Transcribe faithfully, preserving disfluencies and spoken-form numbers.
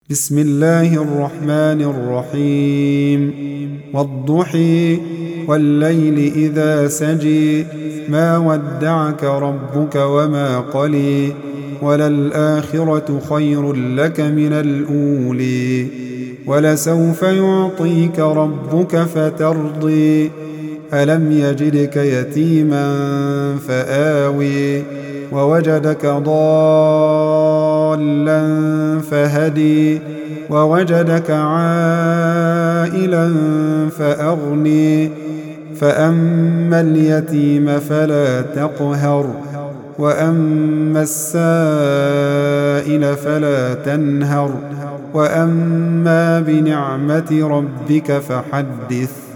بسم الله الرحمن الرحيم والضحى والليل إذا سجى ما ودعك ربك وما قلى وللآخرة خير لك من الأولى ولسوف يعطيك ربك فترضى ألم يجدك يتيما فآوى ووجدك ضالا فهدي ووجدك عائلا فأغني فأما اليتيم فلا تقهر وأما السائل فلا تنهر وأما بنعمة ربك فحدث.